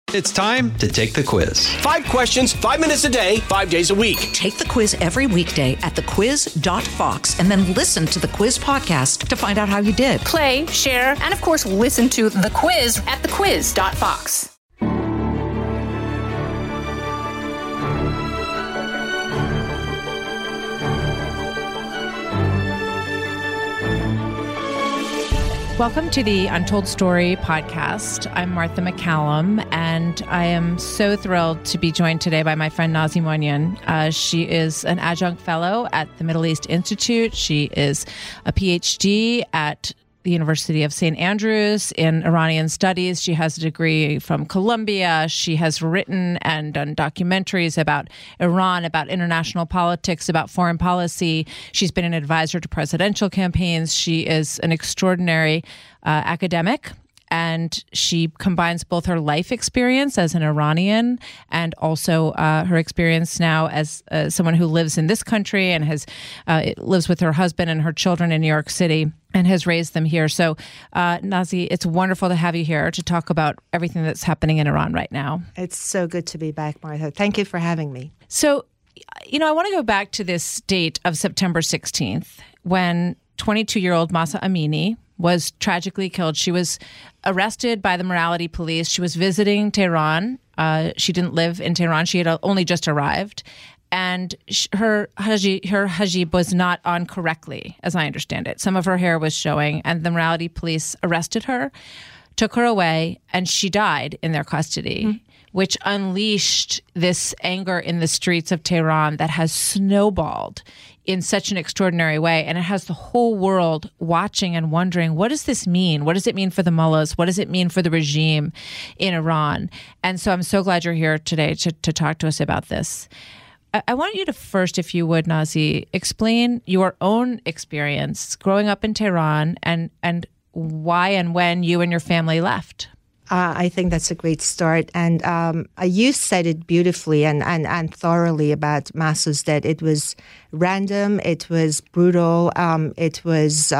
It's time to take the quiz. 5 questions, 5 minutes a day, 5 days a week. Take the quiz every weekday at thequiz.fox and then listen to the quiz podcast to find out how you did. Play, share, and of course, listen to The Quiz at thequiz.fox. Welcome to the Untold Story podcast. I'm Martha McCallum, and I am so thrilled to be joined today by my friend Nazi Mounian. She is an adjunct fellow at the Middle East Institute. She is a PhD at the University of St. Andrews in Iranian studies. She has a degree from Columbia. She has written and done documentaries about Iran, about international politics, about foreign policy. She's been an advisor to presidential campaigns. She is an extraordinary academic. And she combines both her life experience as an Iranian and also her experience now as someone who lives in this country and has lives with her husband and her children in New York City and has raised them here. So, Nazi, it's wonderful to have you here to talk about everything that's happening in Iran right now. It's so good to be back, Martha. Thank you for having me. So, I want to go back to this date of September 16th when 22-year-old Mahsa Amini was tragically killed. She was arrested by the morality police. She was visiting Tehran. She didn't live in Tehran. She had only just arrived. And her hijab was not on correctly, as I understand it. Some of her hair was showing, and the morality police arrested her, took her away, and she died in their custody, which unleashed this anger in the streets of Tehran that has snowballed in such an extraordinary way. And it has the whole world watching and wondering, what does this mean? What does it mean for the mullahs? What does it mean for the regime in Iran? And so I'm so glad you're here today to talk to us about this. I want you to first, if you would, Nazi, explain your own experience growing up in Tehran and why and when you and your family left. I think that's a great start. And you said it beautifully and thoroughly about Mahsa's death. It was random. It was brutal. It was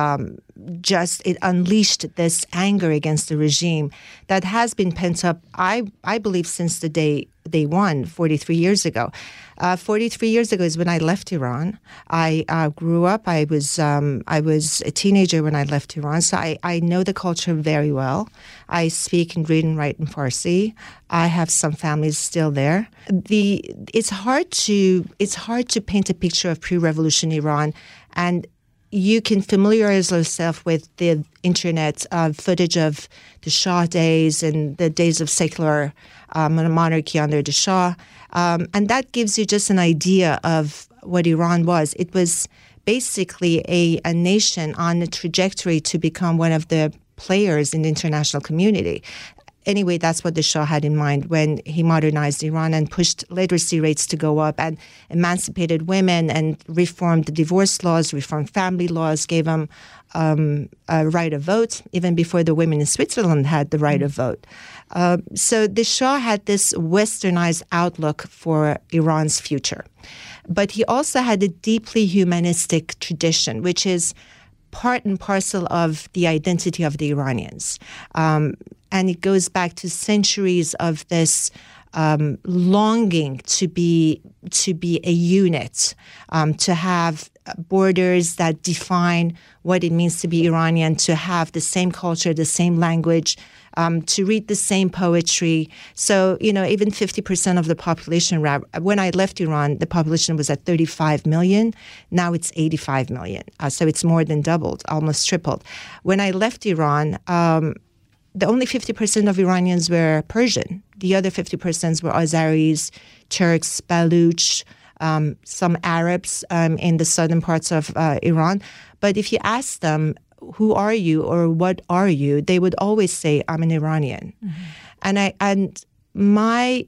it unleashed this anger against the regime that has been pent up, I believe, since the day one, 43 years ago. 43 years ago is when I left Iran. I grew up. I was a teenager when I left Iran, so I know the culture very well. I speak and read and write in Farsi. I have some families still there. It's hard to paint a picture of pre-revolution Iran, and you can familiarize yourself with the internet footage of the Shah days and the days of secular monarchy under the Shah. And that gives you just an idea of what Iran was. It was basically a nation on a trajectory to become one of the players in the international community. Anyway, that's what the Shah had in mind when he modernized Iran and pushed literacy rates to go up and emancipated women and reformed the divorce laws, reformed family laws, gave them a right of vote, even before the women in Switzerland had the right of vote. So the Shah had this westernized outlook for Iran's future. But he also had a deeply humanistic tradition, which is part and parcel of the identity of the Iranians. And it goes back to centuries of this longing to be a unit, to have borders that define what it means to be Iranian, to have the same culture, the same language, to read the same poetry. So, even 50% of the population, when I left Iran, the population was at 35 million. Now it's 85 million. So it's more than doubled, almost tripled. When I left Iran, the only 50% of Iranians were Persian. The other 50% were Azeris, Turks, Baluch, some Arabs in the southern parts of Iran. But if you ask them, who are you or what are you, they would always say, I'm an Iranian. Mm-hmm. And my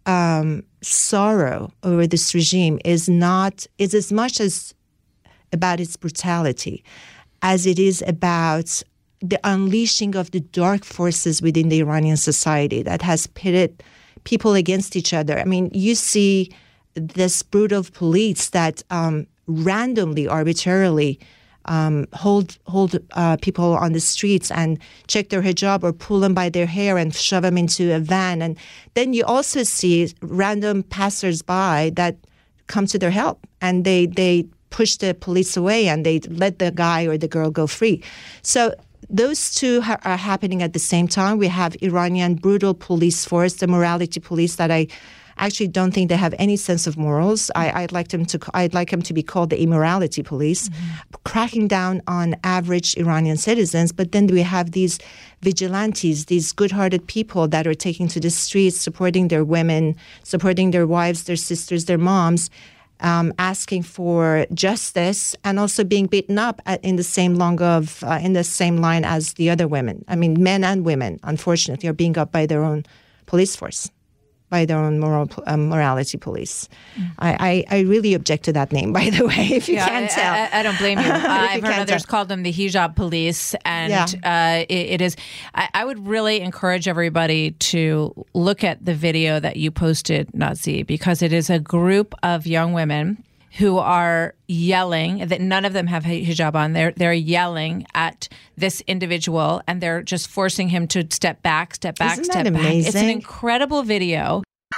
sorrow over this regime is as much as about its brutality as it is about the unleashing of the dark forces within the Iranian society that has pitted people against each other. I mean, you see this brutal police that randomly, arbitrarily hold people on the streets and check their hijab or pull them by their hair and shove them into a van. And then you also see random passersby that come to their help, and they push the police away and they let the guy or the girl go free. So those two are happening at the same time. We have Iranian brutal police force, the morality police, that I actually don't think they have any sense of morals. I'd like them to be called the immorality police, cracking down on average Iranian citizens. But then we have these vigilantes, these good-hearted people that are taking to the streets, supporting their women, supporting their wives, their sisters, their moms, asking for justice, and also being beaten up in the same line as the other women. I mean, men and women, unfortunately, are being up by their own police force, by their own morality police. I really object to that name, by the way, if you can't tell. I don't blame you. I've heard others call them the hijab police. And it is, I would really encourage everybody to look at the video that you posted, Nazi, because it is a group of young women who are yelling, that none of them have hijab on. They're yelling at this individual, and they're just forcing him to step back, step back, Isn't step that back. amazing? It's an incredible video.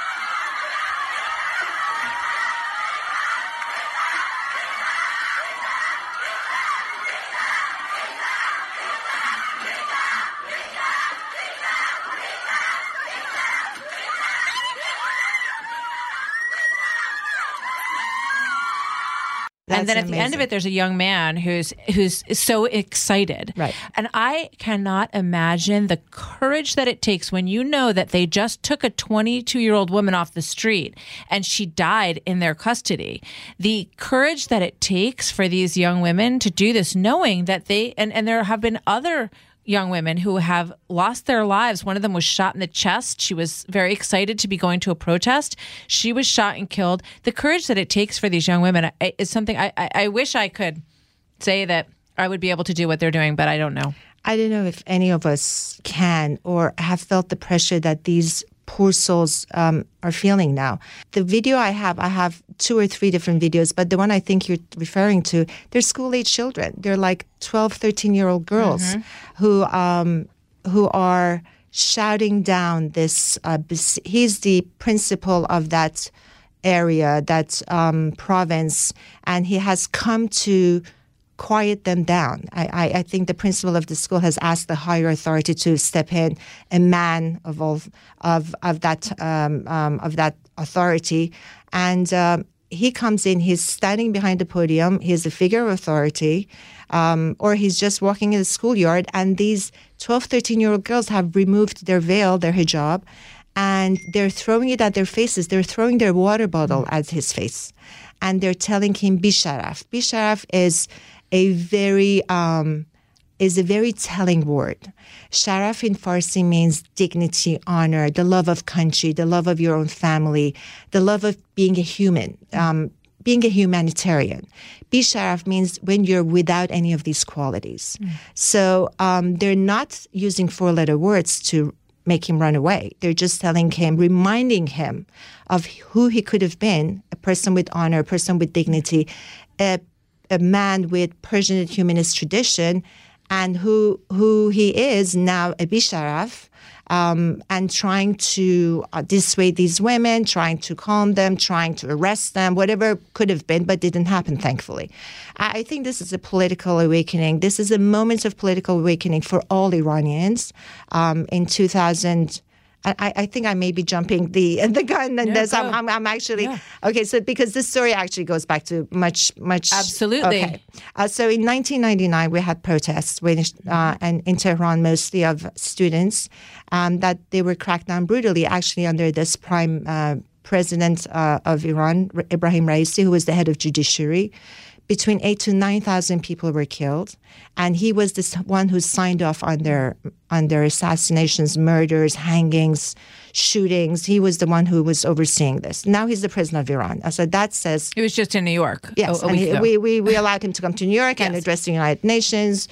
And then at the end of it, there's a young man who's so excited. Right. And I cannot imagine the courage that it takes when you know that they just took a 22-year-old woman off the street and she died in their custody. The courage that it takes for these young women to do this, knowing that and there have been other young women who have lost their lives. One of them was shot in the chest. She was very excited to be going to a protest. She was shot and killed. The courage that it takes for these young women is something I wish I could say that I would be able to do what they're doing, but I don't know. I don't know if any of us can or have felt the pressure that these poor souls are feeling now. The video I have 2 or 3 different videos, but the one I think you're referring to, they're school-age children. They're like 12, 13-year-old girls who are shouting down this. He's the principal of that area, that province, and he has come to quiet them down. I think the principal of the school has asked the higher authority to step in, a man of that authority, and he comes in. He's standing behind the podium. He's a figure of authority, or he's just walking in the schoolyard. And these 12, 13-year-old girls have removed their veil, their hijab, and they're throwing it at their faces. They're throwing their water bottle at his face, and they're telling him Bisharaf. Bisharaf is a very telling word. Sharaf in Farsi means dignity, honor, the love of country, the love of your own family, the love of being a human, being a humanitarian. Bisharaf means when you're without any of these qualities. So they're not using 4-letter words to make him run away. They're just telling him, reminding him of who he could have been, a person with honor, a person with dignity, a man with Persian humanist tradition, and who he is now, a Bisharaf, and trying to dissuade these women, trying to calm them, trying to arrest them, whatever could have been, but didn't happen, thankfully. I think this is a political awakening. This is a moment of political awakening for all Iranians. In 2000, I think I may be jumping the gun, and I'm actually okay. So because this story actually goes back to much absolutely. Okay. So in 1999 we had protests, and in Tehran mostly of students, that they were cracked down brutally, actually under this prime president of Iran, Ebrahim Raisi, who was the head of judiciary. Between 8,000 to 9,000 people were killed, and he was this one who signed off on their assassinations, murders, hangings, shootings. He was the one who was overseeing this. Now he's the president of Iran. So that says it was just in New York. Yes, a week ago. We allowed him to come to New York and address the United Nations.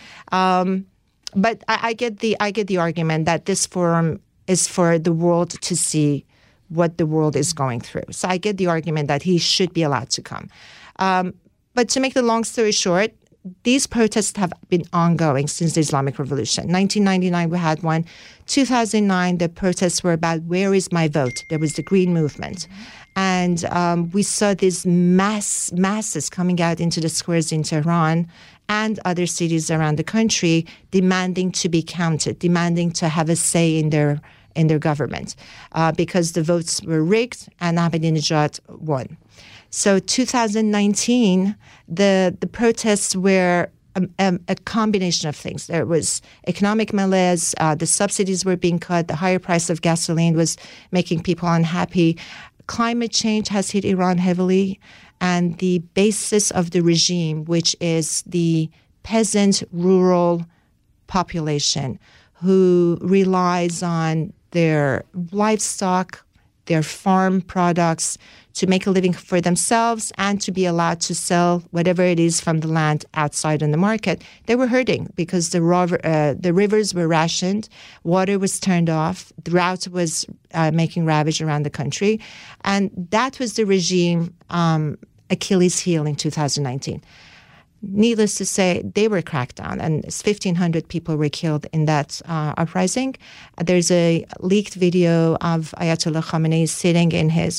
But I get the argument that this forum is for the world to see what the world is going through. So I get the argument that he should be allowed to come. But to make the long story short, these protests have been ongoing since the Islamic Revolution. 1999, we had one. 2009, the protests were about where is my vote? There was the Green Movement. And we saw these masses coming out into the squares in Tehran and other cities around the country demanding to be counted, demanding to have a say in their government because the votes were rigged and Ahmadinejad won. So 2019, the protests were a combination of things. There was economic malaise, the subsidies were being cut, the higher price of gasoline was making people unhappy. Climate change has hit Iran heavily, and the basis of the regime, which is the peasant rural population who relies on their livestock, their farm products to make a living for themselves and to be allowed to sell whatever it is from the land outside in the market. They were hurting because the rivers were rationed, water was turned off, drought was making ravage around the country. And that was the regime Achilles' heel in 2019. Needless to say, they were cracked down, and 1,500 people were killed in that uprising. There's a leaked video of Ayatollah Khamenei sitting in his,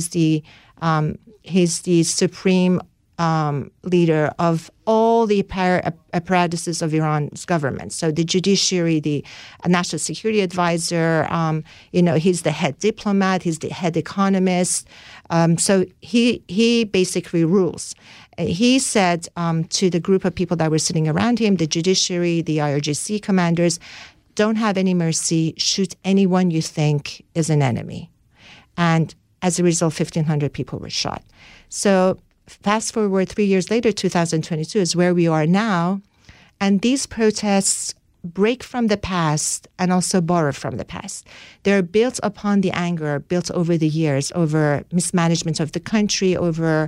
he's the supreme leader of all the apparatuses of Iran's government. So the judiciary, the national security advisor, he's the head diplomat, he's the head economist. So he basically rules. He said to the group of people that were sitting around him, the judiciary, the IRGC commanders, don't have any mercy, shoot anyone you think is an enemy. And as a result, 1,500 people were shot. So fast forward 3 years later, 2022 is where we are now. And these protests break from the past and also borrow from the past. They're built upon the anger built over the years, over mismanagement of the country, over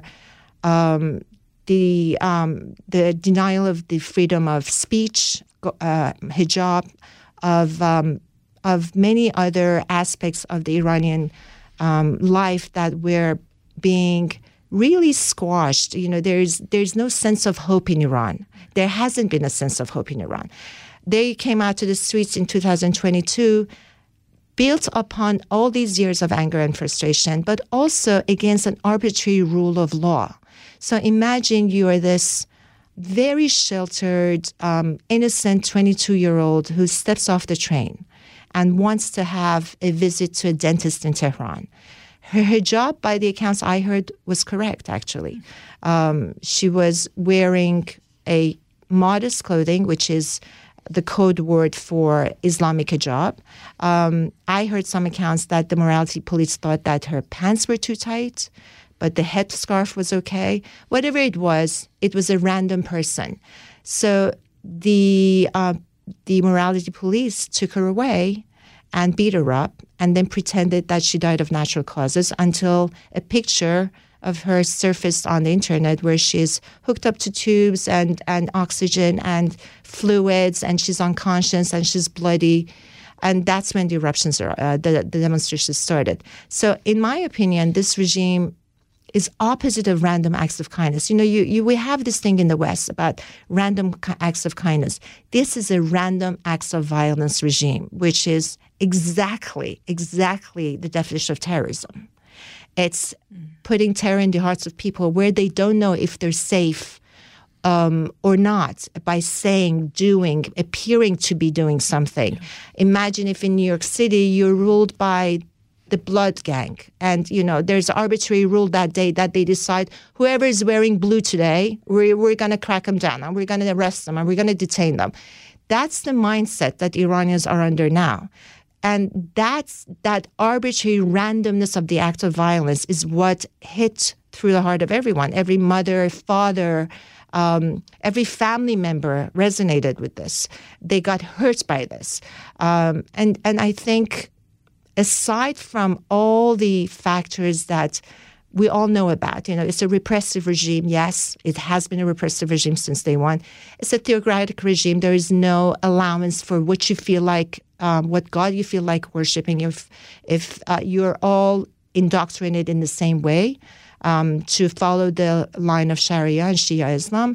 the denial of the freedom of speech, hijab, of many other aspects of the Iranian life that were being really squashed. There's no sense of hope in Iran. There hasn't been a sense of hope in Iran. They came out to the streets in 2022, built upon all these years of anger and frustration, but also against an arbitrary rule of law. So imagine you are this very sheltered, innocent 22-year-old who steps off the train and wants to have a visit to a dentist in Tehran. Her hijab, by the accounts I heard, was correct, actually. She was wearing a modest clothing, which is the code word for Islamic hijab. I heard some accounts that the morality police thought that her pants were too tight, but the headscarf was okay. Whatever it was a random person. So the morality police took her away and beat her up and then pretended that she died of natural causes until a picture of her surfaced on the internet where she's hooked up to tubes and oxygen and fluids and she's unconscious and she's bloody. And that's when the eruptions, the demonstrations started. So in my opinion, this regime is opposite of random acts of kindness. We have this thing in the West about random acts of kindness. This is a random acts of violence regime, which is exactly the definition of terrorism. It's putting terror in the hearts of people where they don't know if they're safe or not by saying, doing, appearing to be doing something. Imagine if in New York City you're ruled by the blood gang and, there's an arbitrary rule that day that they decide whoever is wearing blue today, we're going to crack them down and we're going to arrest them and we're going to detain them. That's the mindset that Iranians are under now. And that arbitrary randomness of the act of violence is what hit through the heart of everyone. Every mother, father, every family member resonated with this. They got hurt by this. And I think aside from all the factors that we all know about, it's a repressive regime. Yes, it has been a repressive regime since day one. It's a theocratic regime. There is no allowance for what you feel like, what God you feel like worshiping. If you're all indoctrinated in the same way to follow the line of Sharia and Shia Islam,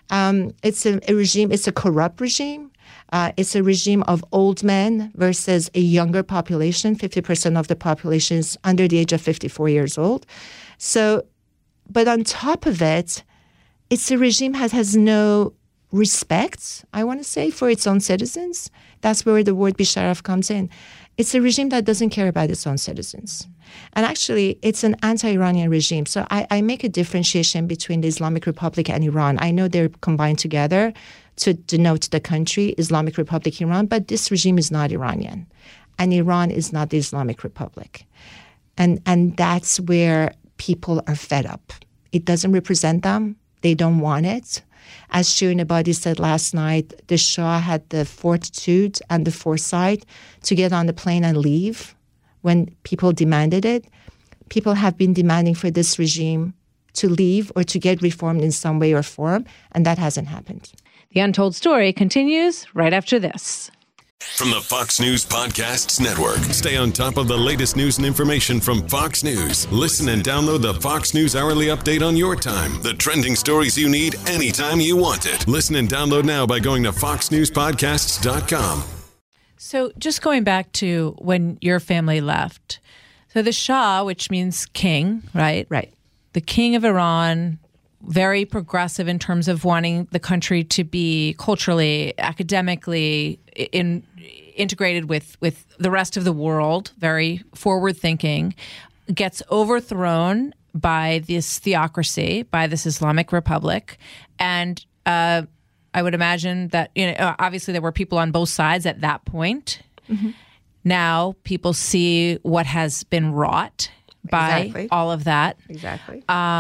It's a regime, it's a corrupt regime. It's a regime of old men versus a younger population. 50% of the population is under the age of 54 years old. So, but on top of it, it's a regime that has no respect, I want to say, for its own citizens. That's where the word Bisharaf comes in. It's a regime that doesn't care about its own citizens. And actually, it's an anti-Iranian regime. So I make a differentiation between the Islamic Republic and Iran. I know they're combined together to denote the country, Islamic Republic Iran, but this regime is not Iranian. And Iran is not the Islamic Republic. And that's where people are fed up. It doesn't represent them. They don't want it. As Shirin Ebadi said last night, the Shah had the fortitude and the foresight to get on the plane and leave when people demanded it. People have been demanding for this regime to leave or to get reformed in some way or form, and that hasn't happened. The Untold Story continues right after this. From the Fox News Podcasts Network. Stay on top of the latest news and information from Fox News. Listen and download the Fox News Hourly Update on your time. The trending stories you need anytime you want it. Listen and download now by going to foxnewspodcasts.com. So just going back to when your family left. So the Shah, which means king, right? Right. The king of Iran, very progressive in terms of wanting the country to be culturally, academically integrated with the rest of the world, very forward-thinking, gets overthrown by this theocracy, by this Islamic Republic. And I would imagine that, obviously there were people on both sides at that point. Mm-hmm. Now people see what has been wrought by all of that. Exactly.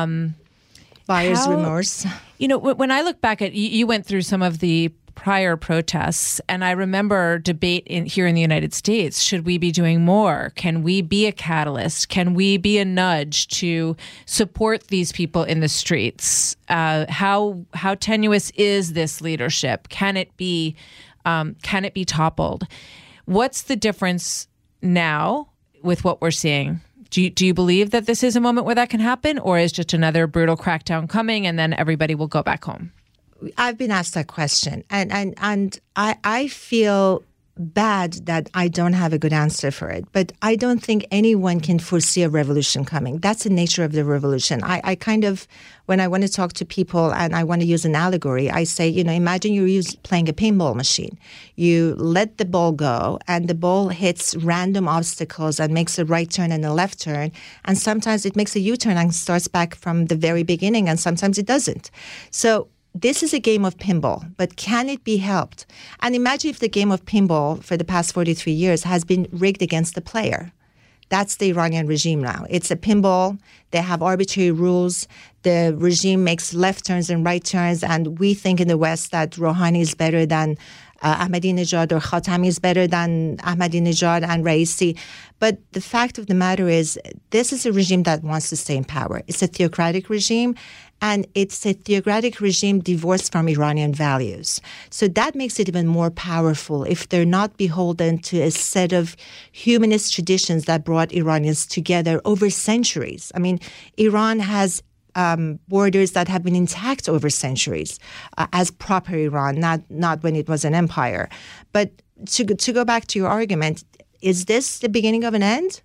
Buyer's remorse. When I look back at, you went through some of the prior protests, and I remember debate here in the United States. Should we be doing more? Can we be a catalyst? Can we be a nudge to support these people in the streets? How tenuous is this leadership? Can it be toppled? What's the difference now with what we're seeing? Do you believe that this is a moment where that can happen, or is just another brutal crackdown coming and then everybody will go back home? I've been asked that question, and I feel bad that I don't have a good answer for it. But I don't think anyone can foresee a revolution coming. That's the nature of the revolution. I kind of, when I want to talk to people and I want to use an allegory, I say, imagine you're playing a pinball machine. You let the ball go and the ball hits random obstacles and makes a right turn and a left turn. And sometimes it makes a U-turn and starts back from the very beginning, and sometimes it doesn't. So this is a game of pinball, but can it be helped? And imagine if the game of pinball for the past 43 years has been rigged against the player. That's the Iranian regime now. It's a pinball. They have arbitrary rules. The regime makes left turns and right turns, and we think in the West that Rouhani is better than Ahmadinejad, or Khatami is better than Ahmadinejad and Raisi. But the fact of the matter is, this is a regime that wants to stay in power. It's a theocratic regime, and it's a theocratic regime divorced from Iranian values. So that makes it even more powerful if they're not beholden to a set of humanist traditions that brought Iranians together over centuries. I mean, Iran has borders that have been intact over centuries as proper Iran, not when it was an empire. But to go back to your argument, is this the beginning of an end?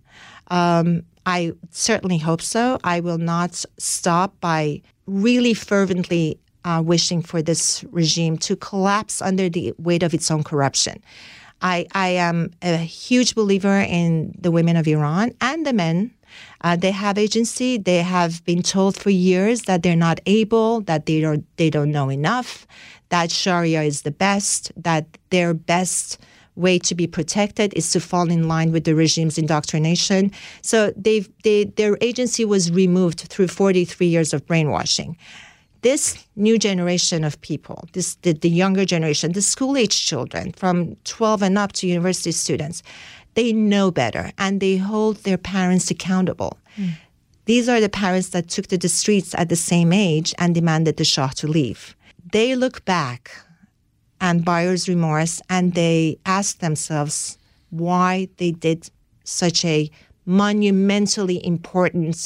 I certainly hope so. I will not stop by really fervently wishing for this regime to collapse under the weight of its own corruption. I am a huge believer in the women of Iran and the men. They have agency. They have been told for years that they're not able, that they don't know enough, that Sharia is the best, that their best way to be protected is to fall in line with the regime's indoctrination. So their agency was removed through 43 years of brainwashing. This new generation of people, the younger generation, the school-age children from 12 and up to university students, they know better and they hold their parents accountable. These are the parents that took to the streets at the same age and demanded the Shah to leave. They look back and buyer's remorse, and they ask themselves why they did such a monumentally important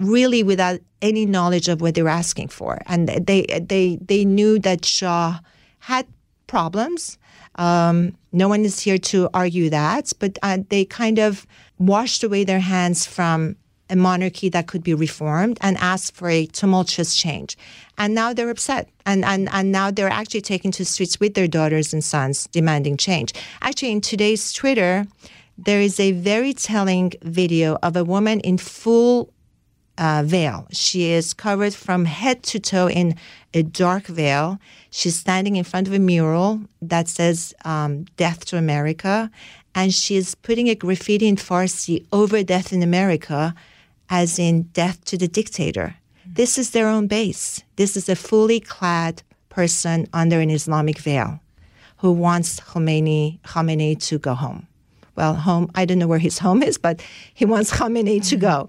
really without any knowledge of what they were asking for. And they knew that Shah had problems. No one is here to argue that, but they kind of washed away their hands from a monarchy that could be reformed and asked for a tumultuous change. And now they're upset. And now they're actually taking to the streets with their daughters and sons demanding change. Actually, in today's Twitter, there is a very telling video of a woman in full veil. She is covered from head to toe in a dark veil. She's standing in front of a mural that says "Death to America," and she is putting a graffiti in Farsi over "Death in America," as in "Death to the dictator." This is their own base. This is a fully clad person under an Islamic veil who wants Khamenei to go home. Well, home, I don't know where his home is, but he wants Khamenei to go.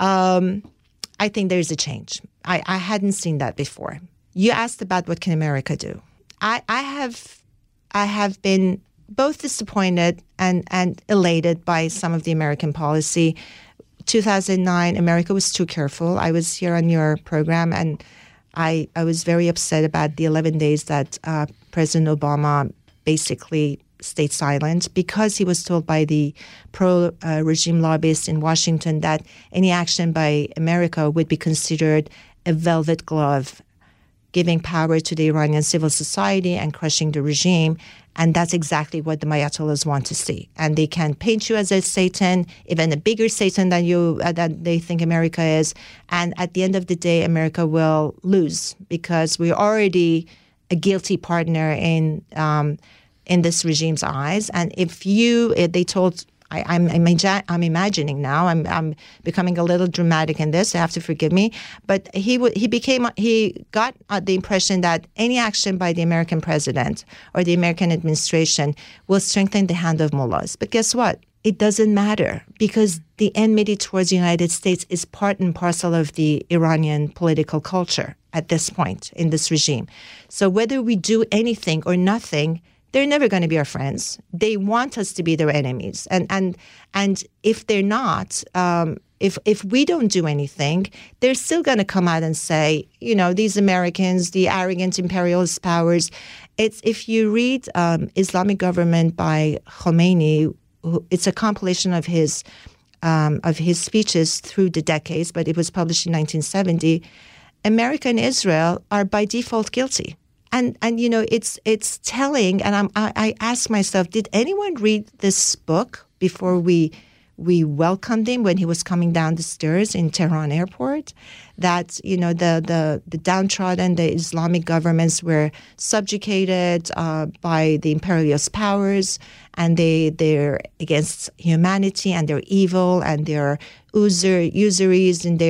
I think there's a change. I hadn't seen that before. You asked about what can America do. I have been both disappointed and elated by some of the American policy. 2009, America was too careful. I was here on your program, and I was very upset about the 11 days that President Obama basically stayed silent because he was told by the pro-regime lobbyists in Washington that any action by America would be considered a velvet glove, giving power to the Iranian civil society and crushing the regime. And that's exactly what the Ayatollahs want to see. And they can paint you as a Satan, even a bigger Satan than that they think America is. And at the end of the day, America will lose because we're already a guilty partner in this regime's eyes. And they told, I'm imagining now, I'm becoming a little dramatic in this, so you have to forgive me, but he got the impression that any action by the American president or the American administration will strengthen the hand of mullahs. But guess what? It doesn't matter because the enmity towards the United States is part and parcel of the Iranian political culture at this point in this regime. So whether we do anything or nothing, they're never going to be our friends. They want us to be their enemies. And if they're not, if we don't do anything, they're still going to come out and say, these Americans, the arrogant imperialist powers. If you read Islamic Government by Khomeini, it's a compilation of his speeches through the decades, but it was published in 1970. America and Israel are by default guilty. And it's telling, and I ask myself, did anyone read this book before we welcomed him when he was coming down the stairs in Tehran airport? That, the downtrodden, the Islamic governments were subjugated by the imperialist powers, and they're against humanity, and they're evil, and they're usuries, and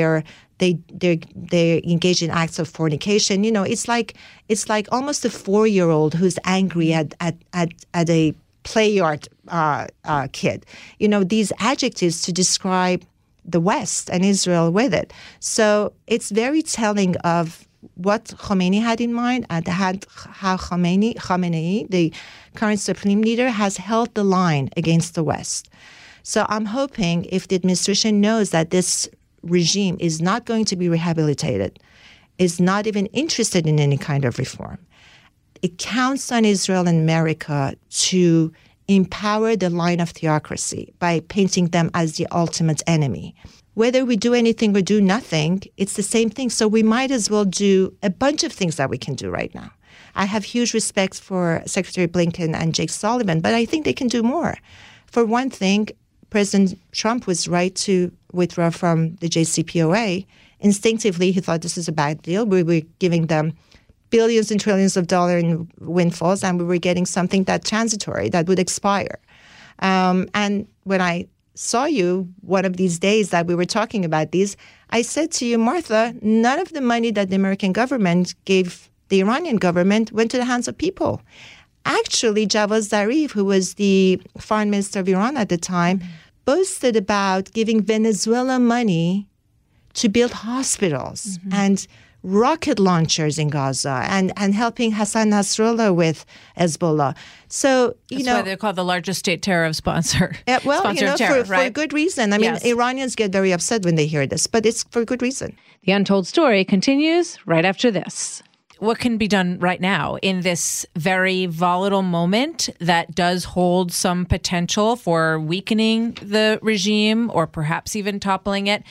they engage in acts of fornication. It's like almost a 4-year-old who's angry at a play yard kid. These adjectives to describe the West and Israel with it. So it's very telling of what Khomeini had in mind and how Khamenei, the current supreme leader, has held the line against the West. So I'm hoping if the administration knows that this regime is not going to be rehabilitated, is not even interested in any kind of reform, it counts on Israel and America to empower the line of theocracy by painting them as the ultimate enemy. Whether we do anything or do nothing, it's the same thing. So we might as well do a bunch of things that we can do right now. I have huge respect for Secretary Blinken and Jake Sullivan, but I think they can do more. For one thing, President Trump was right to withdraw from the JCPOA. Instinctively, he thought this is a bad deal. We were giving them billions and trillions of dollars in windfalls, and we were getting something that's transitory, that would expire. And when I saw you one of these days that we were talking about these, I said to you, Martha, none of the money that the American government gave the Iranian government went to the hands of people. Actually, Javad Zarif, who was the foreign minister of Iran at the time, boasted about giving Venezuela money to build hospitals and rocket launchers in Gaza and helping Hassan Nasrallah with Hezbollah. So, That's why they're called the largest state terror sponsor. Sponsor of terror, for good reason. I mean, Iranians get very upset when they hear this, but it's for good reason. The Untold Story continues right after this. What can be done right now in this very volatile moment that does hold some potential for weakening the regime or perhaps even toppling it?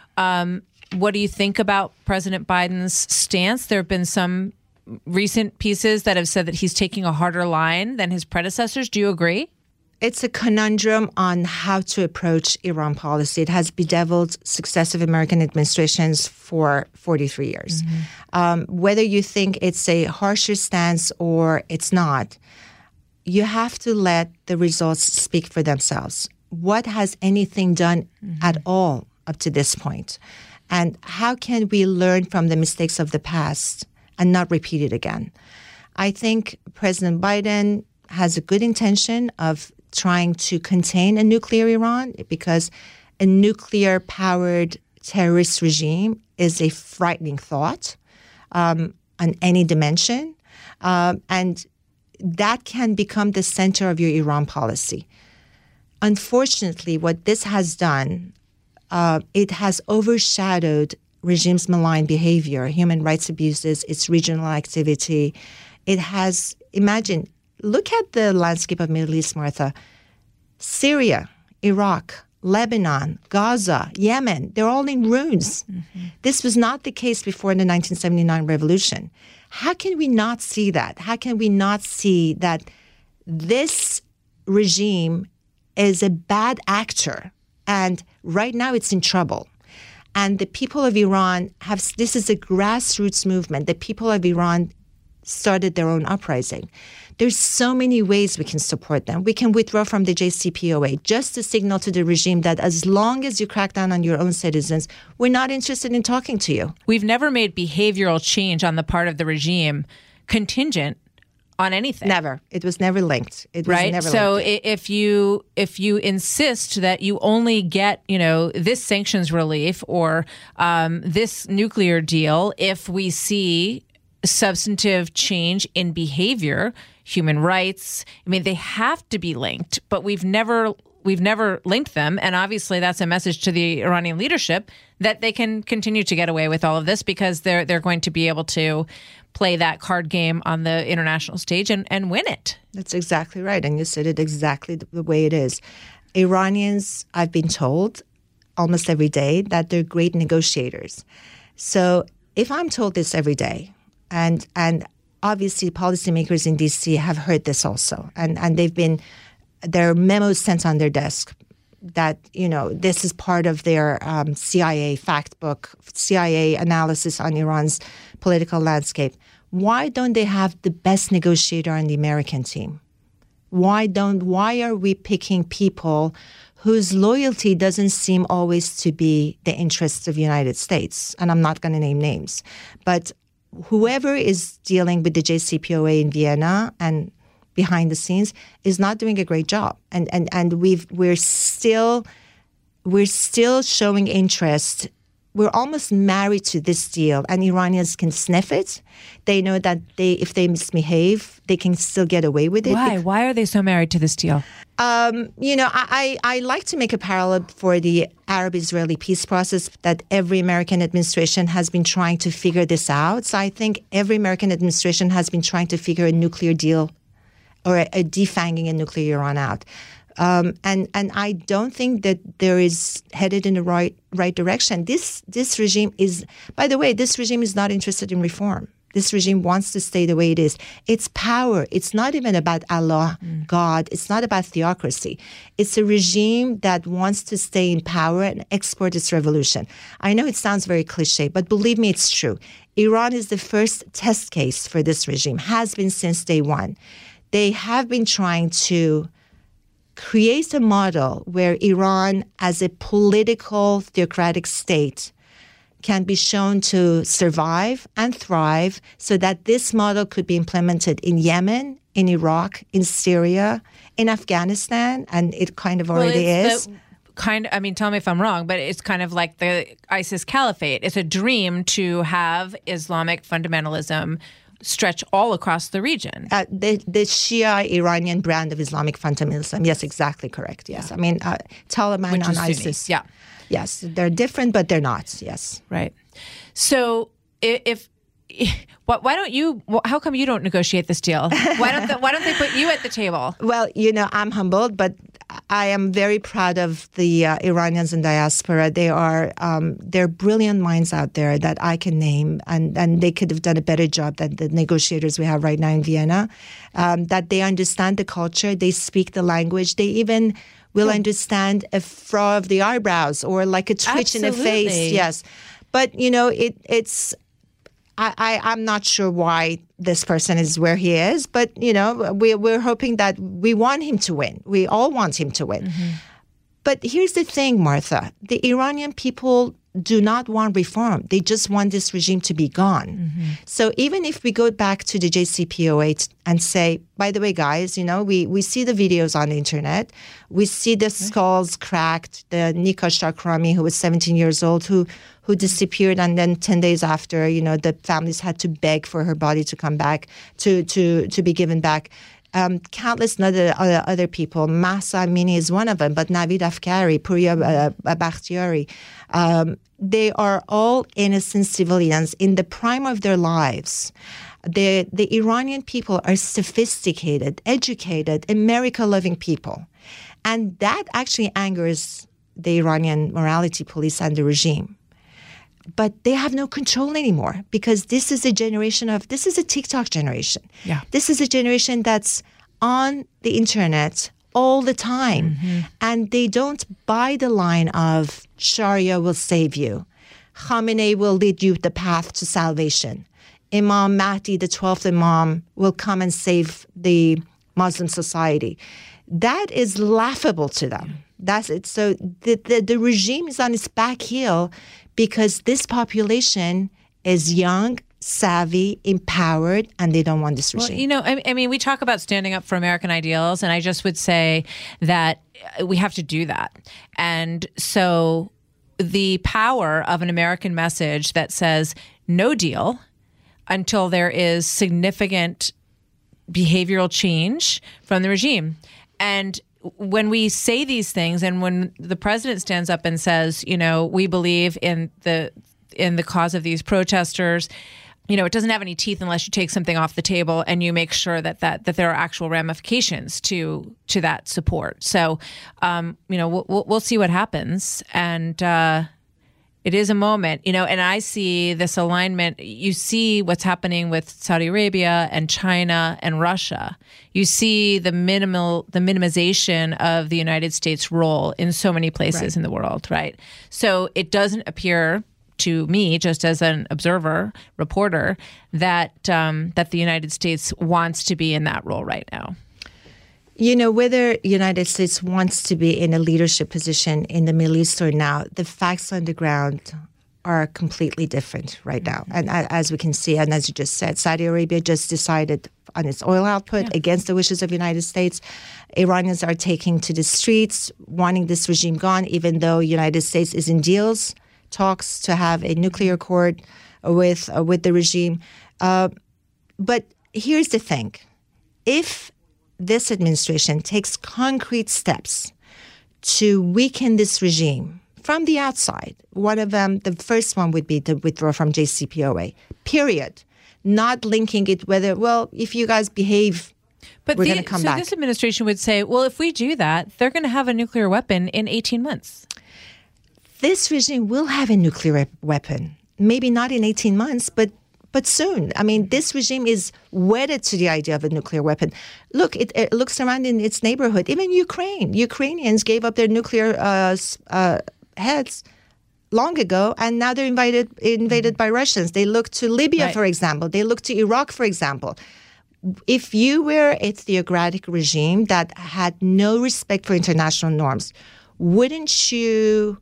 What do you think about President Biden's stance? There have been some recent pieces that have said that he's taking a harder line than his predecessors. Do you agree? It's a conundrum on how to approach Iran policy. It has bedeviled successive American administrations for 43 years. Whether you think it's a harsher stance or it's not, you have to let the results speak for themselves. What has anything done at all up to this point? And how can we learn from the mistakes of the past and not repeat it again? I think President Biden has a good intention of trying to contain a nuclear Iran because a nuclear-powered terrorist regime is a frightening thought on any dimension. And that can become the center of your Iran policy. Unfortunately, what this has done, it has overshadowed regime's malign behavior, human rights abuses, its regional activity. It has, imagine, look at the landscape of Middle East, Martha. Syria, Iraq, Lebanon, Gaza, Yemen, they're all in ruins. This was not the case before the 1979 revolution. How can we not see that? How can we not see that this regime is a bad actor and right now it's in trouble? And the people of Iran this is a grassroots movement. The people of Iran started their own uprising. There's so many ways we can support them. We can withdraw from the JCPOA just to signal to the regime that as long as you crack down on your own citizens, we're not interested in talking to you. We've never made behavioral change on the part of the regime contingent on anything. Never. It was never linked. It was never so linked. if you insist that you only get, this sanctions relief or this nuclear deal if we see substantive change in behavior, human rights, they have to be linked, but we've never linked them. And obviously that's a message to the Iranian leadership that they can continue to get away with all of this because they're going to be able to play that card game on the international stage and win it. That's exactly right. And you said it exactly the way it is. Iranians, I've been told almost every day that they're great negotiators. So if I'm told this every day, and obviously policymakers in D.C. have heard this also, and there are memos sent on their desk that, this is part of their CIA fact book, CIA analysis on Iran's political landscape. Why don't they have the best negotiator on the American team? Why are we picking people whose loyalty doesn't seem always to be the interests of the United States? And I'm not going to name names, but whoever is dealing with the JCPOA in Vienna and behind the scenes is not doing a great job. And we're still showing interest. We're almost married to this deal, and Iranians can sniff it. They know that if they misbehave, they can still get away with it. Why? Why are they so married to this deal? I like to make a parallel for the Arab-Israeli peace process that every American administration has been trying to figure this out. So I think every American administration has been trying to figure a nuclear deal or a defanging a nuclear Iran out. And I don't think that there is headed in the right direction. This regime is, by the way, this regime is not interested in reform. This regime wants to stay the way it is. It's power. It's not even about Allah, God. It's not about theocracy. It's a regime that wants to stay in power and export its revolution. I know it sounds very cliche, but believe me, it's true. Iran is the first test case for this regime, has been since day one. They have been trying to create a model where Iran, as a political theocratic state, can be shown to survive and thrive so that this model could be implemented in Yemen, in Iraq, in Syria, in Afghanistan, and it kind of already is. tell me if I'm wrong, but it's kind of like the ISIS caliphate. It's a dream to have Islamic fundamentalism stretch all across the region. The Shia Iranian brand of Islamic fundamentalism. Yes, exactly correct. Yes. I mean, Taliban Which and is ISIS. Sunni. Yeah. Yes, they're different, but they're not. Yes. Right. So how come you don't negotiate this deal? Why don't they put you at the table? Well, I'm humbled, but I am very proud of the Iranians in diaspora. They're brilliant minds out there that I can name, and they could have done a better job than the negotiators we have right now in Vienna. That they understand the culture, they speak the language, they even will understand a frown of the eyebrows or like a twitch in the face. Yes, but it's. I'm not sure why this person is where he is, but we're hoping that we want him to win. We all want him to win. Mm-hmm. But here's the thing, Martha: the Iranian people do not want reform. They just want this regime to be gone. Mm-hmm. So even if we go back to the JCPOA and say, by the way, guys, we see the videos on the internet. We see the skulls cracked, the Nika Shakrami, who was 17 years old, who disappeared, and then 10 days after, the families had to beg for her body to come back, to be given back. Countless other people. Mahsa Amini is one of them, but Navid Afkari, Puriya Bakhtiari, they are all innocent civilians in the prime of their lives. The Iranian people are sophisticated, educated, America-loving people. And that actually angers the Iranian morality police and the regime. But they have no control anymore because this is a TikTok generation. Yeah. This is a generation that's on the internet all the time. Mm-hmm. And they don't buy the line of Sharia will save you. Khamenei will lead you the path to salvation. Imam Mahdi, the 12th Imam, will come and save the Muslim society. That is laughable to them. That's it. So the regime is on its back heel because this population is young, savvy, empowered, and they don't want this regime. Well, I mean, we talk about standing up for American ideals, and I just would say that we have to do that. And so the power of an American message that says no deal until there is significant behavioral change from the regime. And when we say these things, and when the president stands up and says, we believe in the cause of these protesters, it doesn't have any teeth unless you take something off the table and you make sure that there are actual ramifications to that support. So, we'll see what happens. And it is a moment, and I see this alignment. You see what's happening with Saudi Arabia and China and Russia. You see the minimization of the United States' role in so many places in the world, right? So it doesn't appear to me, just as an observer, reporter, that the United States wants to be in that role right now. Whether the United States wants to be in a leadership position in the Middle East or not, the facts on the ground are completely different right now. And as we can see, and as you just said, Saudi Arabia just decided on its oil output against the wishes of the United States. Iranians are taking to the streets, wanting this regime gone, even though the United States is in talks to have a nuclear accord with the regime. But here's the thing. If this administration takes concrete steps to weaken this regime from the outside, one of them, the first one would be to withdraw from JCPOA, period. Not linking it if you guys behave, we're going to come back. So this administration would say, well, if we do that, they're going to have a nuclear weapon in 18 months. This regime will have a nuclear weapon. Maybe not in 18 months, but soon. I mean, this regime is wedded to the idea of a nuclear weapon. Look, it looks around in its neighborhood. Even Ukrainians gave up their nuclear heads long ago, and now they're invaded by Russians. They look to Libya, for example. They look to Iraq, for example. If you were a theocratic regime that had no respect for international norms, wouldn't you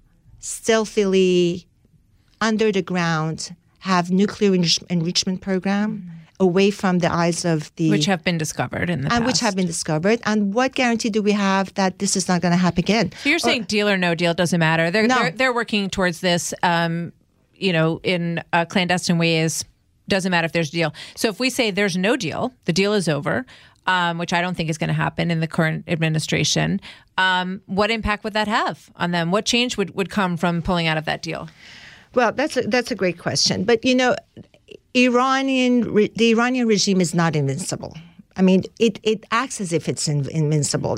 stealthily, under the ground, have nuclear enrichment program, away from the eyes of the... Which have been discovered in the past. And which have been discovered. And what guarantee do we have that this is not going to happen again? So you're saying deal or no deal doesn't matter. They're working towards this, in clandestine ways. Doesn't matter if there's a deal. So if we say there's no deal, the deal is over, which I don't think is going to happen in the current administration, what impact would that have on them? What change would come from pulling out of that deal? Well, that's a great question. But, the Iranian regime is not invincible. I mean, it acts as if it's invincible.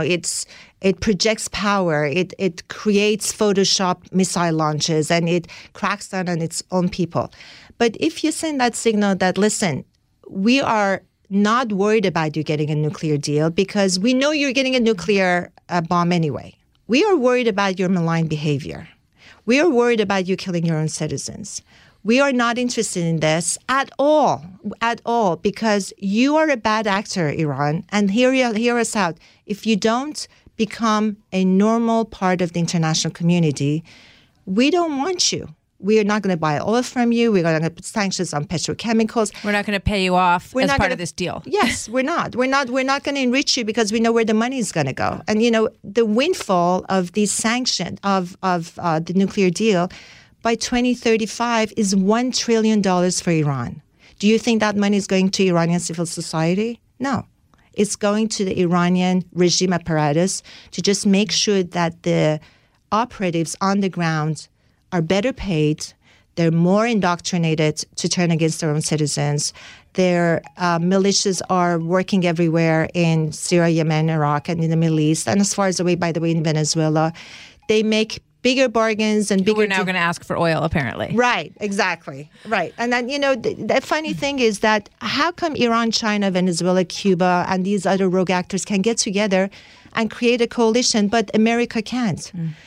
It projects power. It creates Photoshop missile launches, and it cracks down on its own people. But if you send that signal that, listen, we are not worried about you getting a nuclear deal because we know you're getting a nuclear bomb anyway. We are worried about your malign behavior. We are worried about you killing your own citizens. We are not interested in this at all, because you are a bad actor, Iran. And hear us out. If you don't become a normal part of the international community, we don't want you. We are not going to buy oil from you. We're going to put sanctions on petrochemicals. We're not going to pay you off as part of this deal. Yes, we're not. We're not going to enrich you because we know where the money is going to go. And, the windfall of these sanctions, of the nuclear deal, by 2035 is $1 trillion for Iran. Do you think that money is going to Iranian civil society? No. It's going to the Iranian regime apparatus to just make sure that the operatives on the ground are better paid, they're more indoctrinated to turn against their own citizens. Their militias are working everywhere in Syria, Yemen, Iraq, and in the Middle East, and as far as away, by the way, in Venezuela. They make bigger bargains and bigger... We're now going to ask for oil, apparently. Right, exactly. Right. And then, the funny thing is that how come Iran, China, Venezuela, Cuba, and these other rogue actors can get together and create a coalition, but America can't?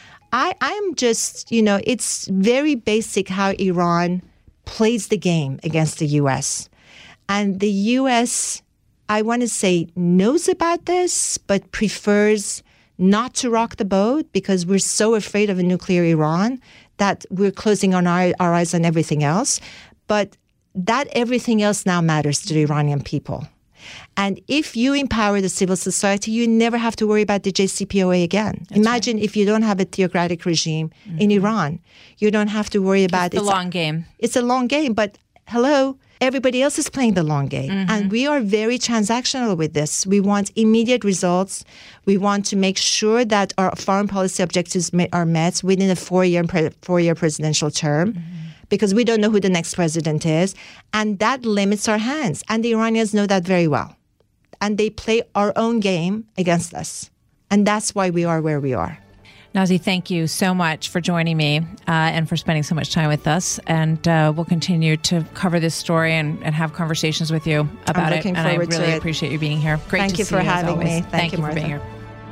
I'm just, it's very basic how Iran plays the game against the U.S. And the U.S., I want to say, knows about this, but prefers not to rock the boat because we're so afraid of a nuclear Iran that we're closing our eyes on everything else. But that everything else now matters to the Iranian people. And if you empower the civil society, you never have to worry about the JCPOA again. That's Imagine if you don't have a theocratic regime in Iran. You don't have to worry about it. It's a long game. It's a long game, but hello, everybody else is playing the long game. And we are very transactional with this. We want immediate results. We want to make sure that our foreign policy objectives are met within a four-year presidential term. Because we don't know who the next president is. And that limits our hands. And the Iranians know that very well. And they play our own game against us. And that's why we are where we are. Nazi, thank you so much for joining me and for spending so much time with us. And we'll continue to cover this story and have conversations with you about it. And I really appreciate you being here. Great Thank to you see for you having me. Thank you for being here.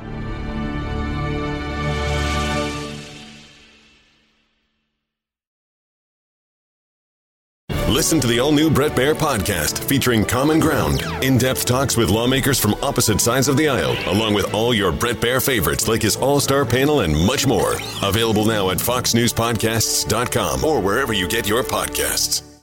Listen to the all-new Bret Baier podcast featuring Common Ground, in-depth talks with lawmakers from opposite sides of the aisle, along with all your Bret Baier favorites like his all-star panel and much more. Available now at foxnewspodcasts.com or wherever you get your podcasts.